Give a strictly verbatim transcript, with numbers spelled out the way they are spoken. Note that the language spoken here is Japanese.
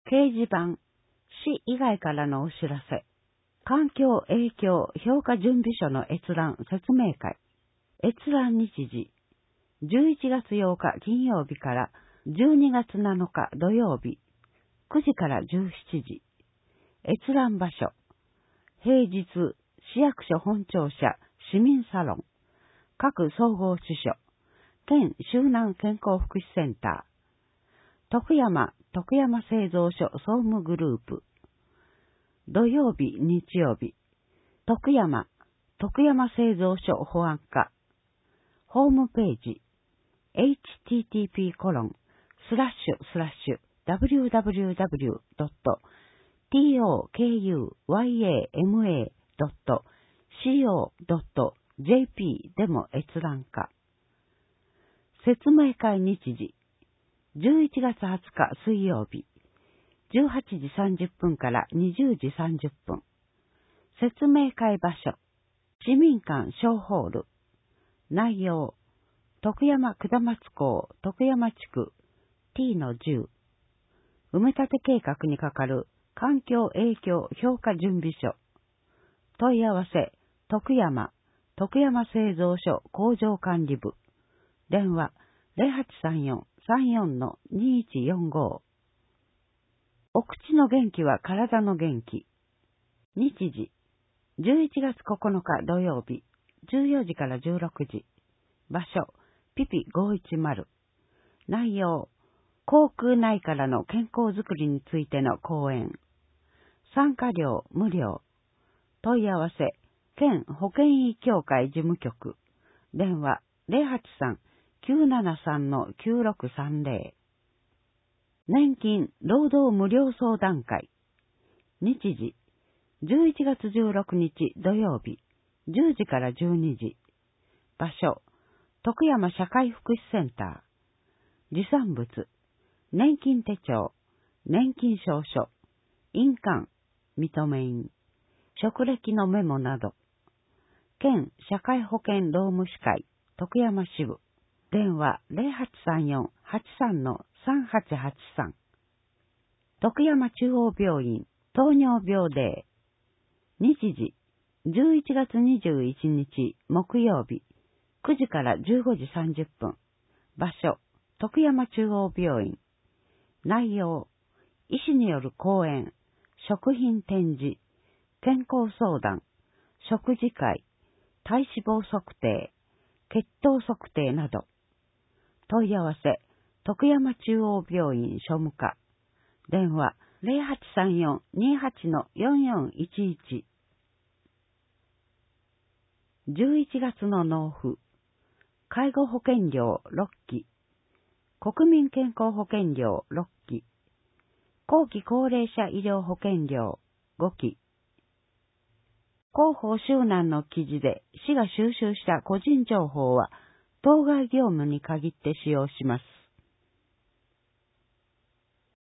掲示板、市以外からのお知らせ、環境影響評価準備書の閲覧説明会、閲覧日時、じゅういちがつようか金曜日からじゅうにがつなのか土曜日、くじからじゅうしちじ、閲覧場所、平日、市役所本庁舎、市民サロン、各総合支所、県周南健康福祉センター、徳山、徳山製造所総務グループ、土曜日、日曜日、徳山、徳山製造所保安課、ホームページ、エイチティーティーピーコロンスラッシュスラッシュダブリューダブリューダブリュードットトクヤマドットシーオードットジェーピー でも閲覧可。説明会日時、じゅういちがつはつか水曜日、じゅうはちじさんじゅっぷんからにじゅうじさんじゅっぷん。説明会場所、市民館小ホール。内容、徳山下松港徳山地区 ティーのじゅう。埋め立て計画にかかる環境影響評価準備書。問い合わせ、徳山、徳山製造所工場管理部。電話、ゼロはちさんよん さんよん にいちよんご。お口の元気は体の元気。日時、じゅういちがつここのか土曜日、じゅうよじからじゅうろくじ。場所、ピピごひゃくじゅう。内容、口腔内からの健康づくりについての講演。参加料無料。問い合わせ、県保健医協会事務局。電話、ゼロはちさん きゅうななさん きゅうろくさんゼロ。年金労働無料相談会。日時、じゅういちがつじゅうろくにち土曜日、じゅうじからじゅうにじ。場所、徳山社会福祉センター。持参物、年金手帳、年金証書、印鑑、認め印、職歴のメモなど。県社会保険労務士会、徳山支部。電話ゼロはちさんよん はちさん さんはちはちさん。徳山中央病院、糖尿病デー。日時、じゅういちがつにじゅういちにち木曜日、くじからじゅうごじさんじゅっぷん。場所、徳山中央病院。内容、医師による講演、食品展示、健康相談、食事会、体脂肪測定、血糖測定など。問い合わせ、徳山中央病院庶務課。電話、ゼロはちさんよん にはち よんよんいちいち。じゅういちがつの納付。介護保険料ろっき。国民健康保険料ろっき。後期高齢者医療保険料ごき。広報周南の記事で市が収集した個人情報は当該業務に限って使用します。